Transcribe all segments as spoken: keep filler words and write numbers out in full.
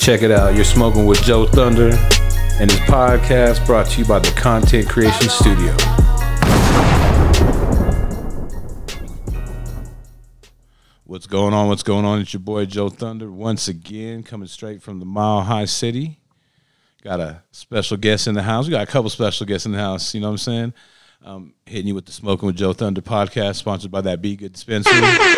Check it out. You're smoking with Joe Thunder and his podcast brought to you by the Content Creation Studio. What's going on? What's going on? It's your boy Joe Thunder once again, coming straight from the Mile High City. Got a special guest in the house. We got a couple special guests in the house. You know what I'm saying? Um, hitting you with the Smoking with Joe Thunder podcast, sponsored by that Be Good Dispensary.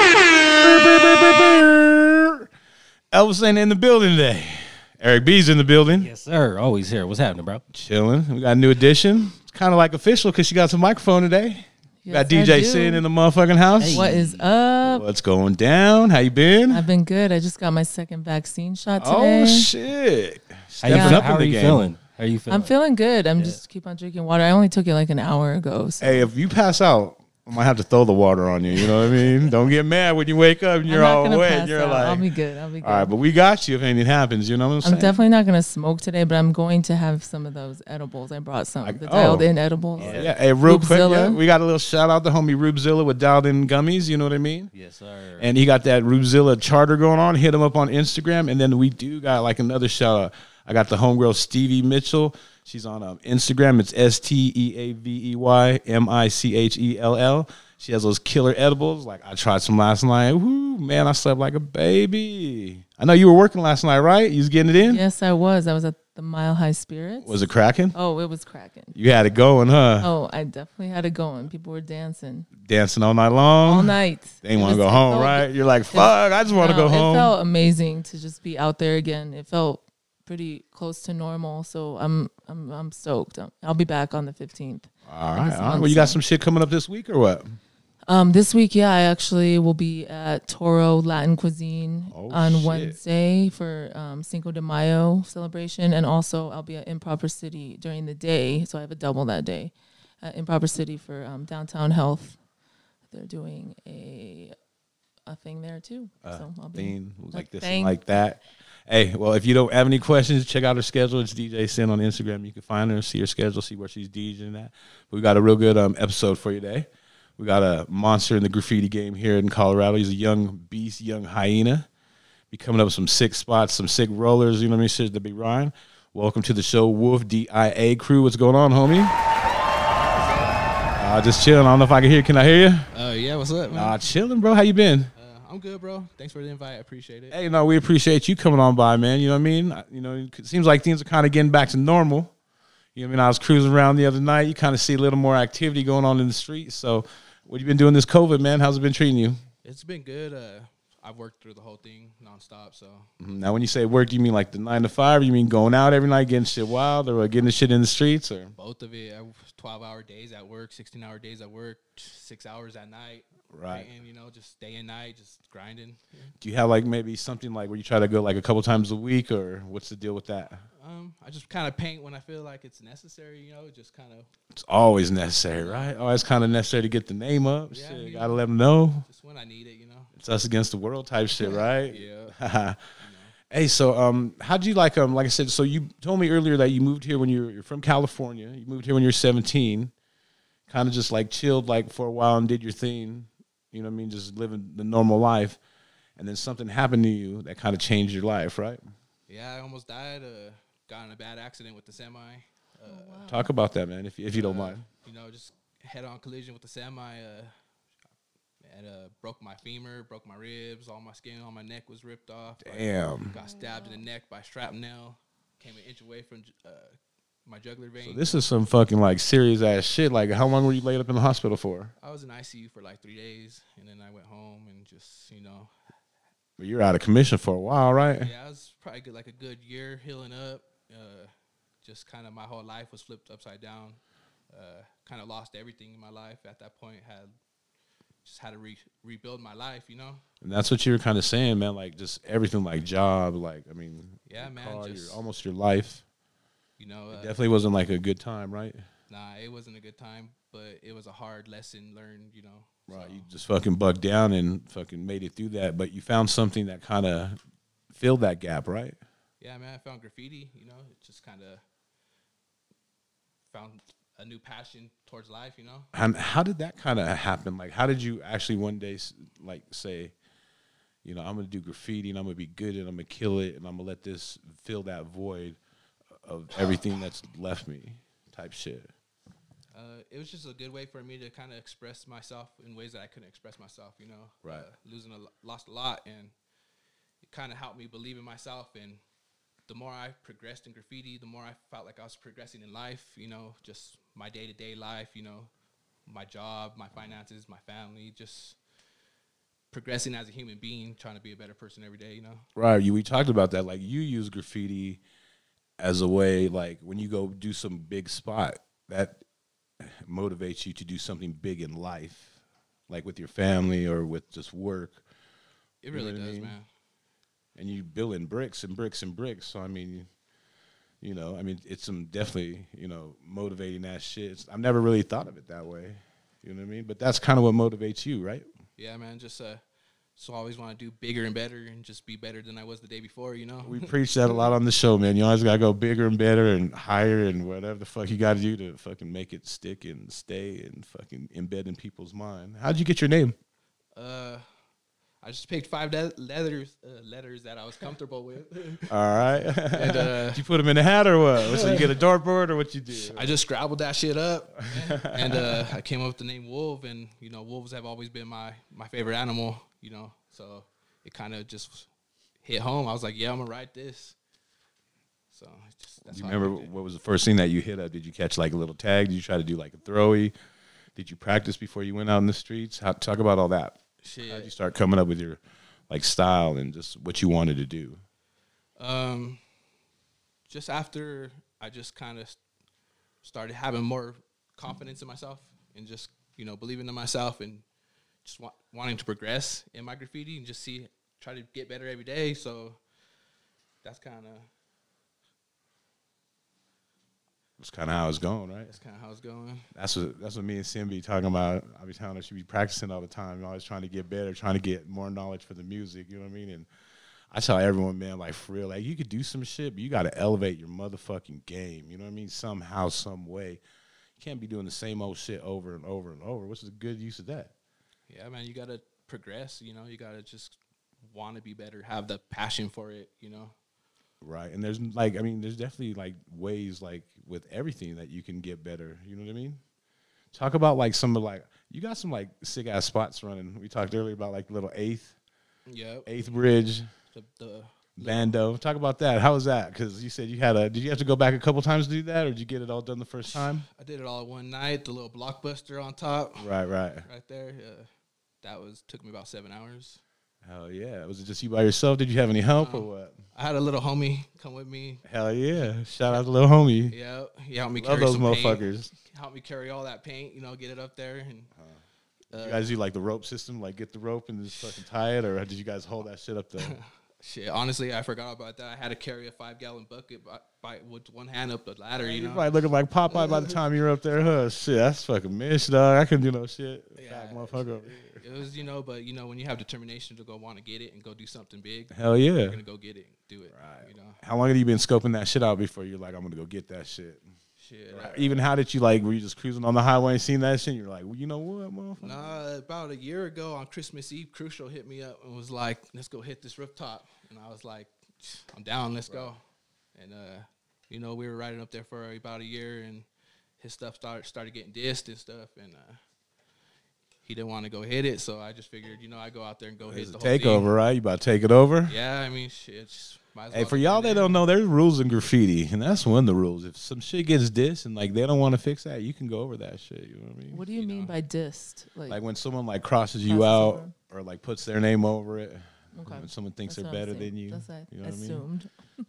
Elvis ain't in the building today. Eric B's in the building. Yes, sir. Always here. What's happening, bro? Chilling. We got a new addition. It's kind of like official because she got some microphone today. Yes, got D J sitting in the motherfucking house. Hey. What is up? What's going down? How you been? I've been good. I just got my second vaccine shot today. Oh, shit. How, you, Yeah. how, up how in are the you game. feeling? How are you feeling? I'm feeling good. I'm Yeah. just keep on drinking water. I only took it like an hour ago. So. Hey, if you pass out, I might have to throw the water on you. You know what I mean? Don't get mad when you wake up and I'm you're not all gonna wet. pass You're out. like, I'll be good. I'll be good. all right, but we got you if anything happens. You know what I'm saying? I'm definitely not gonna smoke today, but I'm going to have some of those edibles. I brought some, Like- the oh. dialed in edibles. Yeah. yeah. Hey, real quick, Rubezilla. yeah, we got a little shout out to homie Rubezilla with Dialed In Gummies. You know what I mean? Yes, sir. And he got that Rubezilla charter going on. Hit him up on Instagram. And then we do got like another shout out. I got the homegirl Stevie Mitchell. She's on um, Instagram. It's S T E A V E Y M I C H E L L. She has those killer edibles. Like, I tried some last night. Woo, man, I slept like a baby. I know you were working last night, right? You was getting it in? Yes, I was. I was at the Mile High Spirits. Was it cracking? Oh, it was cracking. You had it going, huh? Oh, I definitely had it going. People were dancing Dancing all night long? all night. They ain't It want to was- go it home, felt- right? You're like, fuck, I just want to No, go home. It felt amazing to just be out there again. It felt pretty close to normal, so I'm I'm I'm stoked. Um, I'll be back on the fifteenth. all right. this All right. month, Well, you got so- some shit coming up this week or what? Um, this week, yeah, I actually will be at Toro Latin Cuisine Oh, on shit. Wednesday for um, Cinco de Mayo celebration, and also I'll be at Improper City during the day, so I have a double that day at Improper City for um, Downtown Health. They're doing a a thing there too, Uh, so I'll be Thing like this thing. and like that. Hey, well, if you don't have any questions, check out her schedule. It's D J Sin on Instagram. You can find her, see her schedule, see where she's DJing at. We got a real good um, episode for you today. We got a monster in the graffiti game here in Colorado. He's a young beast, young hyena. Be coming up with some sick spots, some sick rollers. You know what I mean? Shit, the big Ryan. Welcome to the show, Wolf D I A crew. What's going on, homie? Uh, just chilling. I don't know if I can hear. Can I hear you? Uh, yeah, what's up, man? Uh, chilling, bro. How you been? Uh, I'm good, bro. Thanks for the invite. I appreciate it. Hey, no, we appreciate you coming on by, man. You know what I mean? I- You know, it seems like things are kind of getting back to normal. You know what I mean? I was cruising around the other night. You kind of see a little more activity going on in the streets. So, what you been doing this COVID, man? How's it been treating you? It's been good. Uh, I've worked through the whole thing nonstop, so Mhm. Now, when you say work, do you mean like the nine to five? Or you mean going out every night, getting shit wild, or getting the shit in the streets? Or both of it. twelve-hour days at work, sixteen-hour days at work, six hours at night. Right. And, you know, just day and night, just grinding. do you have like maybe something like where you try to go like a couple times a week, or what's the deal with that? Um, I just kind of paint when I feel like it's necessary, you know, just kind of It's always necessary, right? Always kind of necessary to get the name up. Yeah, shit, yeah. gotta let them know. just when I need it, you know. It's us against the world type shit, right? Yeah. Hey, so um, how would you like um, like I said, so you told me earlier that you moved here when you were you're from California. You moved here when you were seventeen, kind of just like chilled like for a while and did your thing. You know what I mean? Just living the normal life, and then something happened to you that kind of changed your life, right? Yeah, I almost died. Uh, got in a bad accident with the semi. Uh, Talk about that, man, if if you don't uh, mind. You know, just head-on collision with the semi. Uh, and uh, broke my femur, broke my ribs, all my skin on my neck was ripped off. Damn. Got stabbed in the neck by shrapnel. Came an inch away from uh, my jugular vein. So this is some fucking like serious ass shit. Like, how long were you laid up in the hospital for? I was in I C U for like three days, and then I went home and just, you know, Well, you're out of commission for a while, right? yeah, I was probably good, like a good year healing up. Uh, just kind of my whole life was flipped upside down. Uh, kind of lost everything in my life at that point. Had just had to re- rebuild my life, you know. And that's what you were kind of saying, man. Like just everything, like job, like I mean, Yeah, your man, car, just- your, almost your life. You know, It uh, definitely wasn't like a good time, right? nah, it wasn't a good time, but it was a hard lesson learned, you know. Right. So, You just fucking bugged down and fucking made it through that, but you found something that kind of filled that gap, right? yeah, man, I found graffiti, you know. It just kind of found a new passion towards life, you know. And how did that kind of happen? Like, how did you actually one day s- like say, you know, I'm gonna do graffiti and I'm gonna be good and I'm gonna kill it and I'm gonna let this fill that void of everything that's left me, type shit. Uh, it was just a good way for me to kind of express myself in ways that I couldn't express myself. You know, Right. Uh, losing a lo- lost a lot, and it kind of helped me believe in myself. And the more I progressed in graffiti, the more I felt like I was progressing in life. You know, just my day to day life. You know, my job, my finances, my family, just progressing as a human being, trying to be a better person every day, you know? Right. You we talked about that. Like you use graffiti as a way, like when you go do some big spot, that motivates you to do something big in life, like with your family or with just work. It You really know what I does, mean? man. And you building bricks and bricks and bricks. So I mean, you know, I mean, it's some definitely, you know, motivating that shit. It's, I've never really thought of it that way. You know what I mean? But that's kind of what motivates you, right? Yeah, man, just uh, so I always want to do bigger and better and just be better than I was the day before, you know? We preach that a lot on the show, man. You always gotta go bigger and better and higher and whatever the fuck you gotta do to fucking make it stick and stay and fucking embed in people's mind. How'd you get your name? Uh, I just picked five le- letters uh, letters that I was comfortable with. All right. And, uh, Did you put them in a hat or what? So you get a dartboard or what you do? I just scrabbled that shit up, and uh, I came up with the name Wolf. And you know, wolves have always been my my favorite animal. You know, so it kind of just hit home. I was like, yeah, I'm gonna write this. So it's just, that's Do you how I remember picked it. what was the first thing that you hit up? Did you catch like a little tag? Did you try to do like a throwy? Did you practice before you went out in the streets? How, talk about all that. Shit. How did you start coming up with your like style and just what you wanted to do? Um, just after I just kind of started having more confidence in myself and just, you know, believing in myself and just wa- wanting to progress in my graffiti and just see, try to get better every day. So that's kind of, That's kind of how it's going, right? that's kind of how it's going. That's what that's what me and Sim be talking about. I be telling her she be practicing all the time, always trying to get better, trying to get more knowledge for the music. You know what I mean? And I tell everyone, man, like for real, like you could do some shit, but you got to elevate your motherfucking game. You know what I mean? Somehow, some way, you can't be doing the same old shit over and over and over. What's the good use of that? Yeah, man, you got to progress, you know, you got to just want to be better, have the passion for it, you know. Right. And there's like, I mean, there's definitely like ways like with everything that you can get better. You know what I mean? Talk about like some of like, you got some like sick ass spots running. We talked earlier about like the little eighth, Yep. eighth bridge, The, the bando. Talk about that. How was that? Because you said you had a, did you have to go back a couple times to do that or did you get it all done the first time? I did it all one night, the little blockbuster on top Right, right. right there. Uh, that was, took me about seven hours. Hell yeah. Was it just you by yourself? Did you have any help or Um, what? I had a little homie come with me. Hell yeah. Shout out to little homie. Yeah, he helped me Love carry those some motherfuckers. paint. Helped me carry all that paint, you know, get it up there. And uh, You guys do like the rope system, like get the rope and just fucking tie it, or did you guys hold that shit up there? shit, honestly, I forgot about that. I had to carry a five gallon bucket by, by with one hand up the ladder, you You're know. probably looking like Popeye by the time you're up there, huh? Shit, that's fucking mish, dog. I couldn't do no shit. Yeah. Fat motherfucker over here. It was, you know, but you know, when you have determination to go want to get it and go do something big, Hell yeah. you're gonna go get it, do it. Right. You know, How long have you been scoping that shit out before you're like, I'm gonna go get that shit? shit. Right. Even how did you like? Were you just cruising on the highway and seeing that shit? And you're like, well, you know what, motherfucker? Nah, about a year ago on Christmas Eve, Crucial hit me up and was like, "Let's go hit this rooftop," and I was like, "I'm down, let's go." And uh, you know, we were riding up there for about a year, and his stuff started started getting dissed and stuff, and uh, he didn't want to go hit it, so I just figured, you know, I go out there and go It's hit a the whole takeover, thing. right? You about to take it over? Yeah, I mean, shit. Just might as Hey, well for get y'all in that there. don't know, there's rules in graffiti, and that's one of the rules. If some shit gets dissed and like they don't want to fix that, you can go over that shit. You know what I mean? What do you, You mean know. by dissed? Like, Like when someone like crosses you Crosses out over. or like puts their name over it. okay. When someone thinks That's they're what I'm better saying. than you. That's what I You know what I mean? assumed.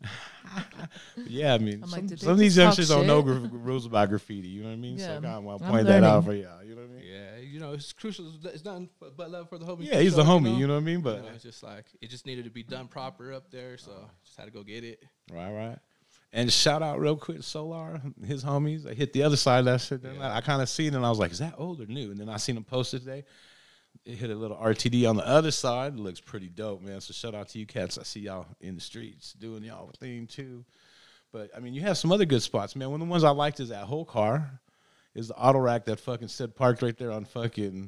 Yeah, I mean, I'm some, like, did they some of these just youngsters talk don't know shit? gra- rules about graffiti. You know what I mean? So Yeah, I kind of want to I'm point that out learning. for y'all. You know what I mean? Yeah, you know, it's Crucial. It's nothing but but love for the homie. Yeah, he's the Crucial, homie. You know what I mean? You But know, it's just like it just needed to be done proper up there, so just had to go get it. right, right. And shout out real quick, Solar, his homies. I hit the other side of that shit. Yeah. I kind of seen it, and I was like, is that old or new? And then I seen him post it today. It hit a little R T D on the other side. It looks pretty dope, man. So shout out to you cats. I see y'all in the streets doing y'all thing too. But I mean, you have some other good spots, man. One of the ones I liked is that whole car is the auto rack that fucking said parked right there on fucking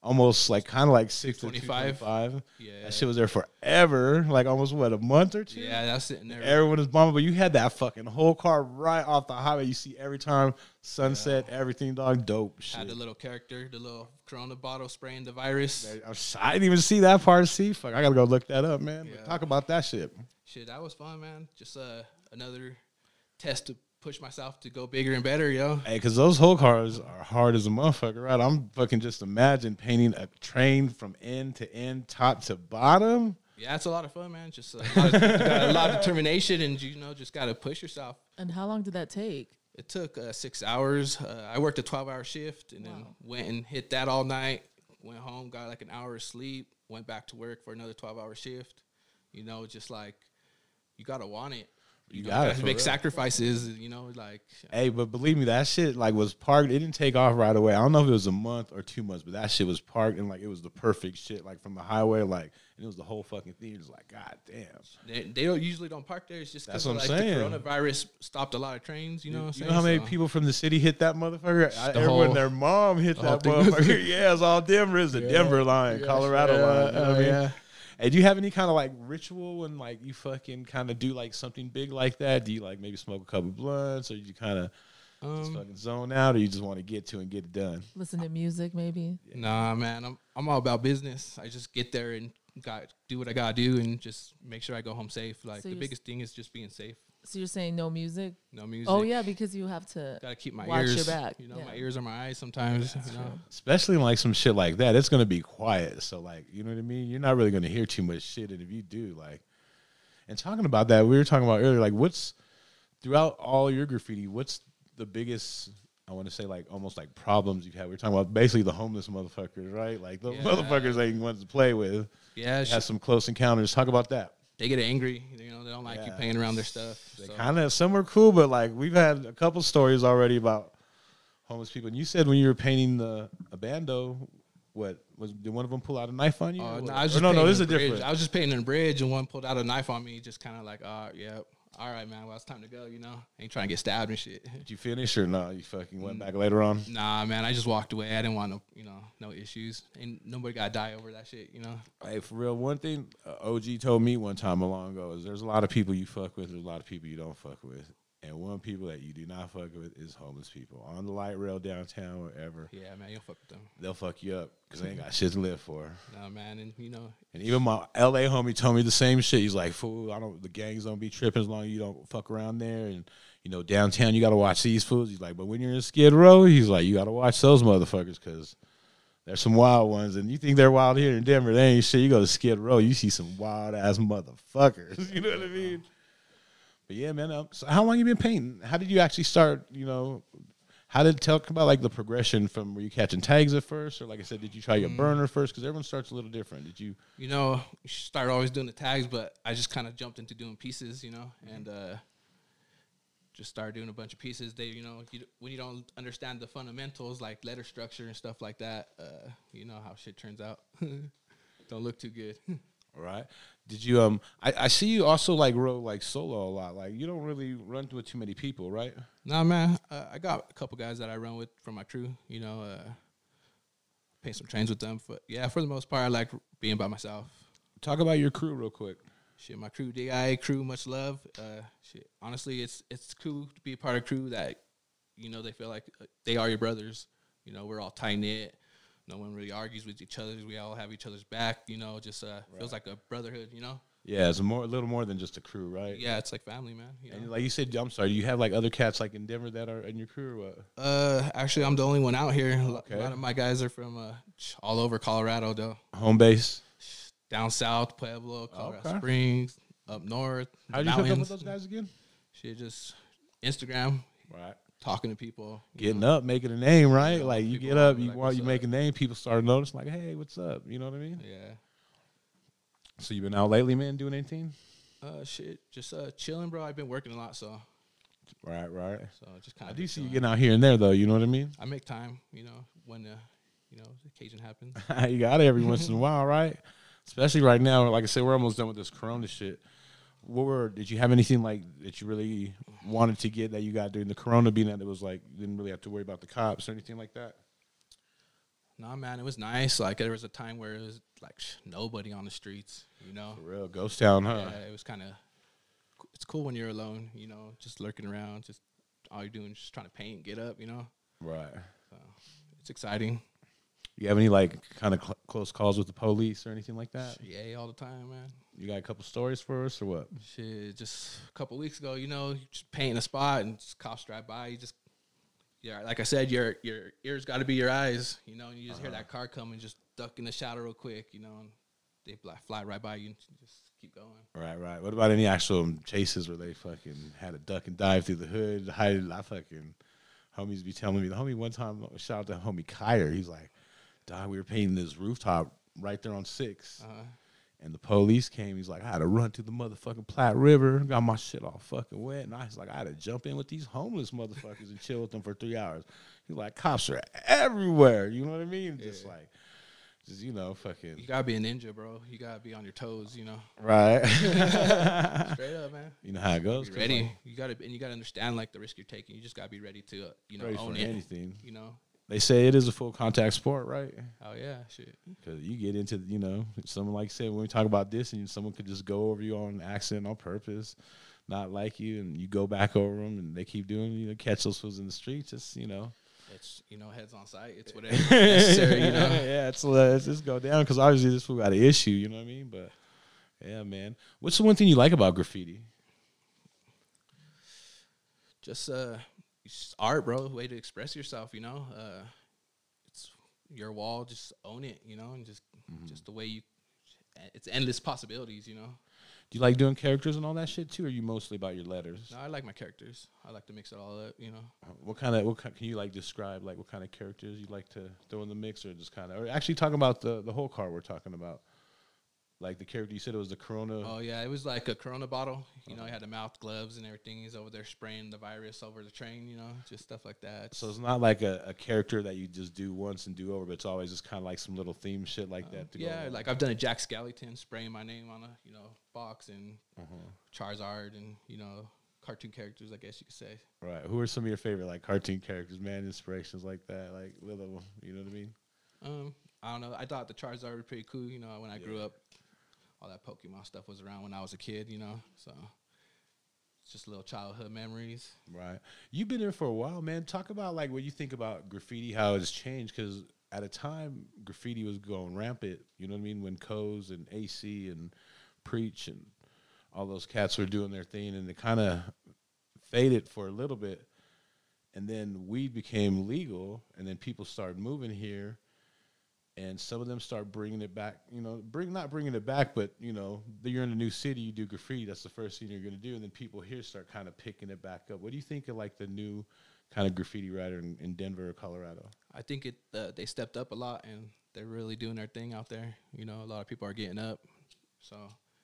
almost like kind of like six to twenty-five. twenty-five. Yeah. That shit was there forever, like almost what, a month or two. Yeah, that's sitting there. Everyone is bombing, but you had that fucking whole car right off the highway. You see every time sunset, everything, dog, dope shit. Had the little character, the little Corona bottle spraying the virus. I was- I didn't even see that part. See, fuck, I gotta go look that up, man. But Yeah. talk about that shit. Shit, that was fun, man. Just uh, another test to push myself to go bigger and better, yo. Hey, because those whole cars are hard as a motherfucker, right? I'm fucking just imagine painting a train from end to end, top to bottom. Yeah, it's a lot of fun, man. Just a lot of, you got a lot of determination, and you know, just gotta push yourself. And how long did that take? It took uh, six hours. Uh, I worked a twelve-hour shift, and then Wow. went and hit that all night. Went home, got like an hour of sleep. Went back to work for another twelve-hour shift. You know, just like you gotta want it. You know, got it, gotta for make real. sacrifices. You know, like Hey, but believe me, that shit like was parked. It didn't take off right away. I don't know if it was a month or two months, but that shit was parked and like it was the perfect shit. Like from the highway, like and it was the whole fucking thing. It was like, God damn. they, they don't usually don't park there. It's just That's because what I'm like saying. the coronavirus stopped a lot of trains. You know, what I'm You saying? know how many So- people from the city hit that motherfucker? I, The everyone, whole- their mom hit the whole that thing was- motherfucker. Yeah, it's all Denver. It's the Yeah, Denver line, yeah, Colorado yeah, line. You know uh, what I mean? yeah. Hey, do you have any kind of like ritual when like you fucking kind of do like something big like that? Do you like maybe smoke a couple blunts, or you kind of just Um, fucking zone out, or you just want to get to and get it done? Listen to music, maybe. Nah, man, I'm I'm all about business. I just get there and got do what I gotta do and just make sure I go home safe. Like So the you're biggest thing is just being safe. So you're saying no music? No music. Oh yeah, because you have to. Gotta keep my Watch your ears. back, You know, yeah. my ears are my eyes sometimes. you know? Especially in like some shit like that, it's gonna be quiet. So like, you know what I mean? You're not really gonna hear too much shit, and if you do, like, and talking about that, we were talking about earlier, like, what's throughout all your graffiti, what's the biggest? I want to say like almost like problems you've had. We were talking about basically the homeless motherfuckers, right? Like those Yeah. motherfuckers ain't ones to play with. Yeah, Had shit, some close encounters. Talk about that. they get angry. You know, they don't like you Yeah. playing around their stuff. They so. kind of some are cool, but like we've had a couple stories already about homeless people. And you said when you were painting the a bando, what was did one of them pull out a knife on you? Uh, or no, what? I was Or just no, no, painting this is a a bridge. different. I was just painting a bridge, and one pulled out a knife on me. Just kind of like, oh, yeah, all right, man. Well, it's time to go. You know, ain't trying to get stabbed and shit. Did you finish or no? You fucking Mm. went back later on. Nah, man. I just walked away. I didn't want no, you know, no issues. Ain't nobody got to die over that shit. You know. Hey, for real, one thing uh, O G told me one time a long ago is there's a lot of people you fuck with, there's a lot of people you don't fuck with. And one people that you do not fuck with is homeless people. On the light rail downtown, wherever, Yeah, man. You don't fuck with them. they'll fuck you up because they ain't got shit to live for. Nah, man. And you know, And even my L A homie told me the same shit. He's like, fool, I don't, the gangs don't be tripping as long as you don't fuck around there. And, you know, downtown, you got to watch these fools. He's like, but when you're in Skid Row, he's like, you got to watch those motherfuckers because there's some wild ones. And you think they're wild here in Denver, they ain't shit. You go to Skid Row, you see some wild ass motherfuckers. You know what I mean? But yeah, man. Um, so how long you been painting? How did you actually start? You know, how did talk about like the progression from were you catching tags at first, or like I said, did you try your burner first? Because everyone starts a little different. Did you? you know, you start always doing the tags, but I just kind of jumped into doing pieces. You know, and uh, just started doing a bunch of pieces. They, you know, you, when you don't understand the fundamentals like letter structure and stuff like that, uh, you know how shit turns out. Don't look too good. All right. Did you? Um, I, I see you also like roll like solo a lot. Like you don't really run with too many people, right? Nah, man. Uh, I got a couple guys that I run with from my crew. You know, uh, paint some trains with them. But yeah, for the most part, I like being by myself. Talk about your crew real quick. Shit, my crew, D I A crew, much love. Uh, shit, honestly, it's it's cool to be a part of a crew that, you know, they feel like uh, they are your brothers. You know, we're all tight knit. No one really argues with each other. We all have each other's back. You know, just uh, feels like a brotherhood. You know. Yeah, it's a more a little more than just a crew, right? Yeah, it's like family, man. You know? And like you said, I'm sorry. Do you have like other cats like in Denver that are in your crew or what? Uh, actually, I'm the only one out here. A lo- Okay. A lot of my guys are from uh, all over Colorado, though. Home base. Down south, Pueblo, Colorado Okay. Springs, up north. How did you hook up mountains. with those guys again? Shit, just Instagram, Right. talking to people. you Getting know. up, making a name, right? Yeah, like you people get up, are you like, want "What's you up?" make a name, people start noticing like, hey, what's up? You know what I mean? Yeah. So you been out lately, man, doing anything? Uh, shit, just uh, chilling, bro. I've been working a lot, so Right, right. so just kind I of. do see you getting out here and there though, you know what I mean? I make time, you know, when uh, you know, the occasion happens. You got it every once in a while, right? Especially right now, like I said, we're almost done with this Corona shit. What were? Did you have anything like that you really wanted to get that you got during the Corona? Being that it was like you didn't really have to worry about the cops or anything like that. Nah, man, it was nice. Like there was a time where it was like sh- nobody on the streets. You know, For real, ghost town, huh? yeah, it was kind of. It's cool when you're alone. You know, just lurking around, just all you're doing is just trying to paint, get up. You know, Right. so it's exciting. You have any like kind of cl- close calls with the police or anything like that? Yeah, all the time, man. You got a couple stories for us or what? Shit, just a couple weeks ago, you know, you just painting a spot and just cops drive by. You just, yeah, like I said, your your ears got to be your eyes, you know. And you just Uh-huh. hear that car coming, just duck in the shadow real quick, you know, and they fly, fly right by you and just keep going. Right, right. What about any actual chases where they fucking had a duck and dive through the hood, hide? I fucking homies be telling me. The homie one time, shout out to homie Kyer. He's like, "Dog, we were painting this rooftop right there on Six, Uh-huh. and the police came. He's like, I had to run to the motherfucking Platte River, got my shit all fucking wet, and I was like, I had to jump in with these homeless motherfuckers and chill with them for three hours. He's like, cops are everywhere. You know what I mean? Just Yeah. like, just you know, fucking You gotta be a ninja, bro. You gotta be on your toes, you know. right. Straight up, man. You know how it goes. Be 'cause, ready. like, you gotta and you gotta understand like the risk you're taking. You just gotta be ready to, uh, you know, ready own for it. anything. You know. They say it is a full contact sport, right? Oh yeah, shit. Because you get into, you know, someone like said when we talk about this, and someone could just go over you on accident on purpose, not like you, and you go back over them, and they keep doing, you know, catch those fools in the streets. It's, you know, It's, you know, heads on sight. It's whatever necessary, you know. yeah, it's let's just go down because obviously this fool got an issue. You know what I mean? But yeah, man, what's the one thing you like about graffiti? Just uh, it's art, bro. Way to express yourself, you know. Uh, it's your wall. Just own it, you know, and just just the way you. It's endless possibilities, you know. Do you like doing characters and all that shit too, or are you mostly about your letters? No, I like my characters. I like to mix it all up, you know. Uh, What kind of what ki- can you like describe like what kind of characters you like to throw in the mix, or just kind of, or actually talking about the the whole car we're talking about, like the character you said it was the Corona. Oh yeah, it was like a Corona bottle. You know, he had the mouth gloves and everything. He's over there spraying the virus over the train. You know, just stuff like that. So it's not like a, a character that you just do once and do over, but it's always just kind of like some little theme shit like that. To go yeah, along. like I've done a Jack Skellington spraying my name on a you know box and Uh-huh. Charizard and you know cartoon characters, I guess you could say. Right. Who are some of your favorite like cartoon characters, man? Inspirations like that, like little, you know what I mean? Um, I don't know. I thought the Charizard was pretty cool. You know, when I grew Yeah. up, all that Pokemon stuff was around when I was a kid. You know, so it's just little childhood memories. Right. You've been there for a while, man. Talk about like what you think about graffiti, how it's changed. Because at a time, graffiti was going rampant. You know what I mean? When Coes and A C and Preach and all those cats were doing their thing, and it kind of faded for a little bit. And then weed became legal, and then people started moving here, and some of them start bringing it back. You know, bring not bringing it back, but you know, you're in a new city, you do graffiti. That's the first thing you're going to do, and then people here start kind of picking it back up. What do you think of like the new kind of graffiti writer in, in Denver or Colorado? I think it uh, they stepped up a lot and they're really doing their thing out there. You know, a lot of people are getting up, so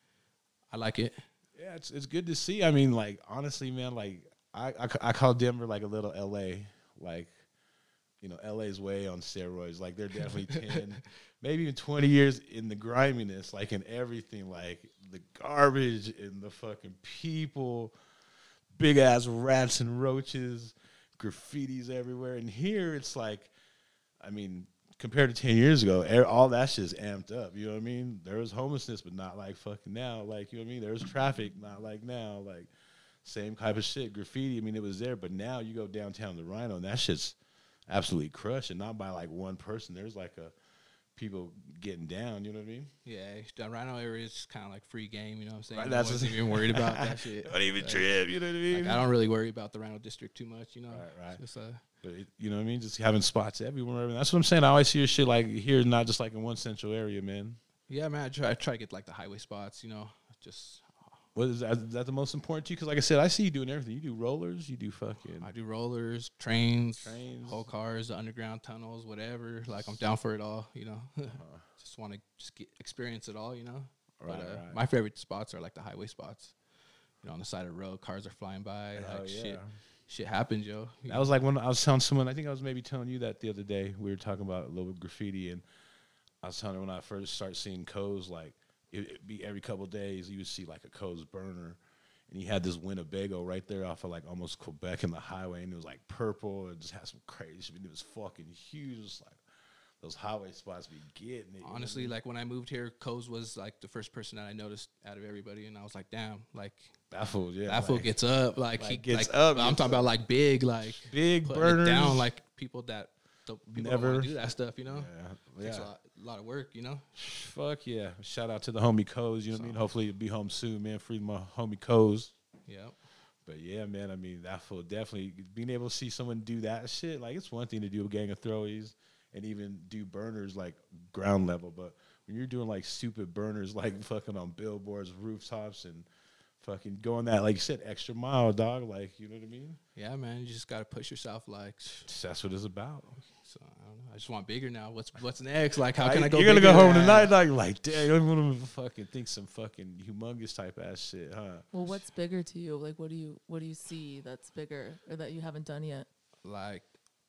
I like it. Yeah, it's it's good to see. I mean, like honestly, man, like I I, ca- I call Denver like a little L A, like. You know, L A's way on steroids. Like they're definitely ten, maybe even twenty years in the griminess, like in everything, like the garbage and the fucking people, big ass rats and roaches, graffitis everywhere. And here it's like, I mean, compared to ten years ago, e- all that shit's amped up. You know what I mean? There was homelessness, but not like fucking now. Like, you know what I mean? There was traffic, not like now. Like, same type of shit. Graffiti, I mean, it was there, but now you go downtown to Rhino, and that shit's absolutely crushed, and not by like one person. There's like a people getting down. You know what I mean? Yeah, the Rhino area is kind of like free game. You know what I'm saying? Right, I that's wasn't what- even worried about that shit. Don't even Like, trip. You know what I mean? Like, I don't really worry about the Rhino district too much. You know, Right, right. Just, uh, But it, you know what I mean? Just having spots everywhere. I mean, that's what I'm saying. I always see your shit like here, not just like in one central area, man. yeah, man. I try, I try to get like the highway spots. You know, just What is that? Is that the most important to you? Because like I said, I see you doing everything. You do rollers. You do fucking. I do rollers, trains, Trains. whole cars, the underground tunnels, whatever. Like I'm down for it all. You know, Uh-huh. just want to just get, experience it all. You know, Right, but uh, right. my favorite spots are like the highway spots. You know, on the side of the road, cars are flying by. Hell like yeah. shit, shit happens, yo. That was like when I was telling someone. I think I was maybe telling you that the other day. We were talking about a little bit of graffiti, and I was telling her when I first started seeing codes, like it, it'd be every couple of days you would see like a codes burner. And he had this Winnebago right there off of like almost Quebec in the highway, and it was like purple and just had some crazy shit. And it was fucking huge. It was like, those highway spots be getting it. you know what I Honestly, mean? like when I moved here, Coase was like the first person that I noticed out of everybody, and I was like, damn, like that fool, yeah, that fool like, gets up, like, like he gets like, up, I'm gets talking about up. like big, like big putting burners it down, like people that the people Never- don't want to do that stuff, you know. Yeah, Takes yeah. a lot, a lot of work, you know. Fuck yeah! Shout out to the homie Coes. You know what I mean? So- Hopefully you'll be home soon, man. Free my homie Coes. Yeah, But yeah, man. I mean, that fool definitely being able to see someone do that shit. Like it's one thing to do a gang of throwies and even do burners like ground level, but when you're doing like stupid burners, like fucking on billboards, rooftops, and fucking going that, like you said, extra mile, dog. Like you know what I mean? yeah, man. You just gotta push yourself, like. That's what it's about. So I don't know. I just want bigger now. What's what's next? Like, how can I go? You're gonna go bigger? home Yeah. tonight, like, like, damn, you don't want to fucking think some fucking humongous type ass shit, huh? Well, what's bigger to you? Like, what do you what do you see that's bigger or that you haven't done yet? Like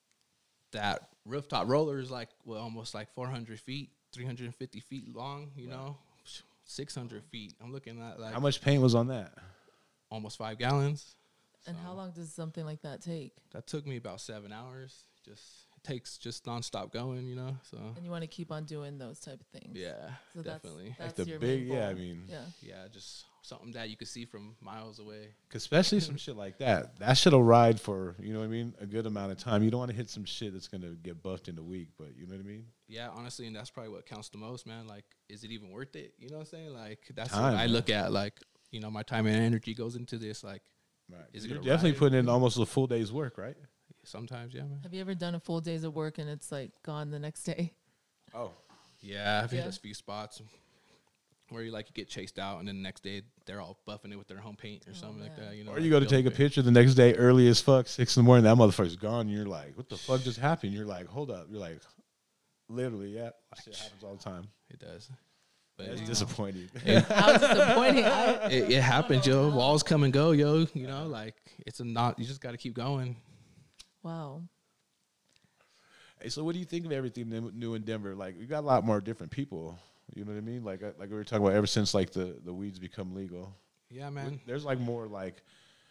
that rooftop roller is like well, almost like four hundred feet, three hundred fifty feet long. You know, six hundred feet. I'm looking at like How much paint was on that? almost five gallons. And So how long does something like that take? That took me about seven hours. Just it takes just nonstop going. You know, so And you want to keep on doing those type of things. yeah, So that's- definitely. That's Like the your big, main yeah. I goal. mean, Yeah. Yeah, just something that you could see from miles away. 'cause especially some shit like that. That shit'll ride for, you know what I mean, a good amount of time. You don't want to hit some shit that's gonna get buffed in a week, but you know what I mean. Yeah, honestly, and that's probably what counts the most, man. Like, is it even worth it? You know what I'm saying? Like, that's Time, what I man. look at. Like, you know, my time and energy goes into this. Like, Right. Is it You're gonna definitely ride? putting in almost a full day's work, right? sometimes, yeah, man. Have you ever done a full days of work and it's like gone the next day? Oh, Yeah, I've hit Yeah. a few spots where you like you get chased out, and then the next day they're all buffing it with their home paint or Oh, something like man. that. You know, or like you go to building take a paint. picture the next day early as fuck, six in the morning. That motherfucker's gone. And you're like, what the fuck just happened? You're like, hold up. You're like, literally, yeah. That shit happens all the time. It does, but That's you know, disappointing. How disappointing. I, it, it happens, yo. Walls come and go, yo. You know, like it's a not. You just got to keep going. wow. Hey, so what do you think of everything new- new in Denver? Like, we got a lot more different people. You know what I mean? Like, uh, like we were talking about ever since like the, the weeds become legal. Yeah, man. There's like more like,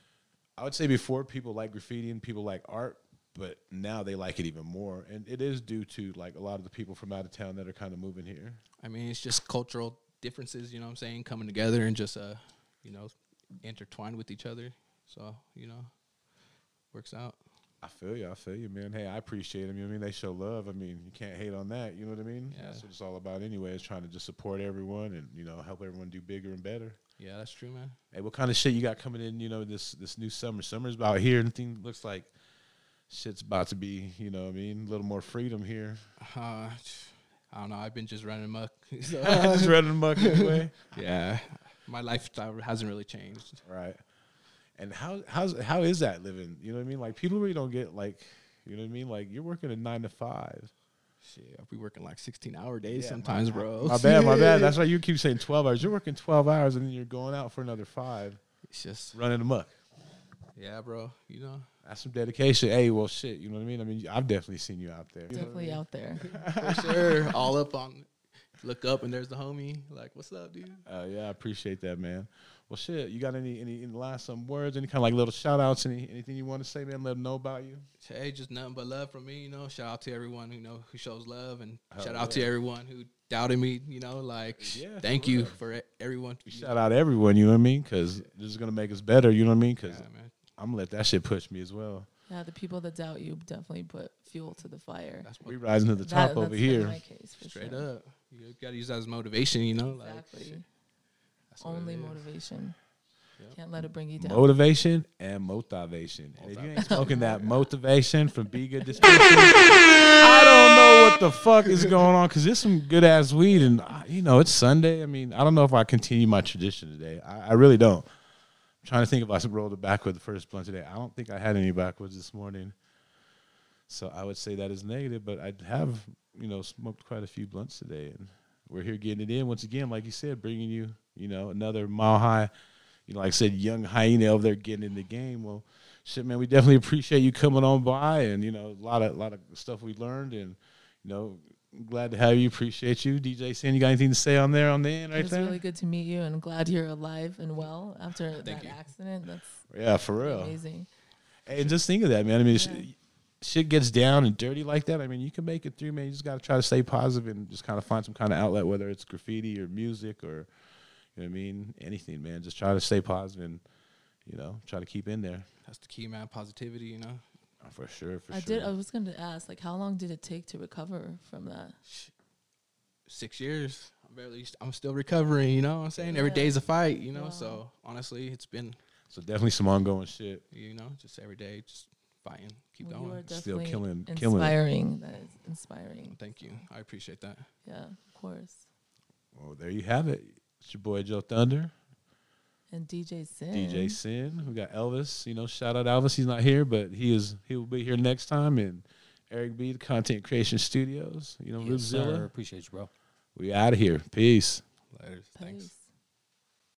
I would say before people like graffiti and people like art, but now they like it even more. And it is due to like a lot of the people from out of town that are kind of moving here. I mean, it's just cultural differences, you know what I'm saying, coming together and just, uh, you know, intertwined with each other. So, you know, works out. I feel you. I feel you, man. Hey, I appreciate them. You know what I mean? They show love. I mean, you can't hate on that. You know what I mean? Yeah. That's what it's all about anyway, is trying to just support everyone and, you know, help everyone do bigger and better. Yeah, that's true, man. Hey, what kind of shit you got coming in, you know, this this new summer? Summer's about here. Anything looks like shit's about to be, you know what I mean, a little more freedom here. Uh, I don't know. I've been just running muck. So, Just running amok anyway. yeah, my lifestyle hasn't really changed. Right. And how how's how is that living? You know what I mean? Like people really don't get like, you know what I mean? Like you're working a nine to five. Shit, I'll be working like sixteen hour days Yeah, sometimes, my, bro. My bad, my bad. That's why you keep saying twelve hours. You're working twelve hours and then you're going out for another five, It's just, running amok. yeah, bro. You know, That's some dedication. Hey, well, shit. You know what I mean? I mean, I've definitely seen you out there. You know what I Definitely mean? out there. for sure. All up on, look up and there's the homie. Like, what's up, dude? Uh, yeah, I appreciate that, man. Well, shit, you got any any, any last some words, any kind of like little shout outs, any anything you want to say, man? Let them know about you. Hey, just nothing but love from me. You know, shout out to everyone who know who shows love, and Hell shout out yeah. to everyone who doubted me. You know, like, Yeah, thank for you real. for e- everyone. Shout out everyone, you know what I mean? Because this is gonna make us better. You know what I mean? Because Yeah, man. I'm gonna let that shit push me as well. Yeah, the people that doubt you definitely put fuel to the fire. That's We what, rising to the That- top over that's been here. my case for straight sure. up. You gotta use that as motivation. You know, like Exactly. shit, that's what Only it is. motivation. Yep. Can't let it bring you down. Motivation and motivation. And if you ain't smoking that motivation from Be Good Dispensary, I don't know what the fuck is going on because there's some good ass weed and uh, you know it's Sunday. I mean, I don't know if I continue my tradition today. I, I really don't. I'm trying to think if I rolled it backwood the first blunt today. I don't think I had any backwoods this morning, so I would say that is negative. But I have you know smoked quite a few blunts today, and we're here getting it in once again, like you said, bringing you you know another mile high. You know, like I said, young hyena over there getting in the game. Well, shit, man, we definitely appreciate you coming on by, and you know, a lot of, lot of stuff we learned, and you know, glad to have you. Appreciate you, D J Sin. You got anything to say on there on the end It right was there? really good to meet you, and I'm glad you're alive and well after Thank that you. accident. That's Yeah, for real. amazing. Hey, and just think of that, man. I mean, it's Yeah. shit gets down and dirty like that, I mean, you can make it through, man. You just got to try to stay positive and just kind of find some kind of outlet, whether it's graffiti or music or, you know what I mean, anything, man. Just try to stay positive and, you know, try to keep in there. That's the key, man. Positivity, you know. Oh, for sure, for I sure. did. I was going to ask, like, how long did it take to recover from that? Six years. I'm barely. I'm still recovering. You know what I'm saying? Every Yeah. day's a fight. You know. Wow. So honestly, it's been. So definitely some ongoing shit. You know, just every day, just fighting, keep Well, going. you are Still definitely killing- killing it. inspiring. That is inspiring. Thank you. I appreciate that. Yeah, of course. Well, there you have it. It's your boy Joe Thunder, And D J Sin. D J Sin. We got Elvis. You know, shout out Elvis. He's not here, but he is. He will be here next time. And Eric B, the Content Creation Studios. You know, Yes, Ripzilla. sir. Appreciate you, bro. We out of here. Peace. Later. Thanks. Peace.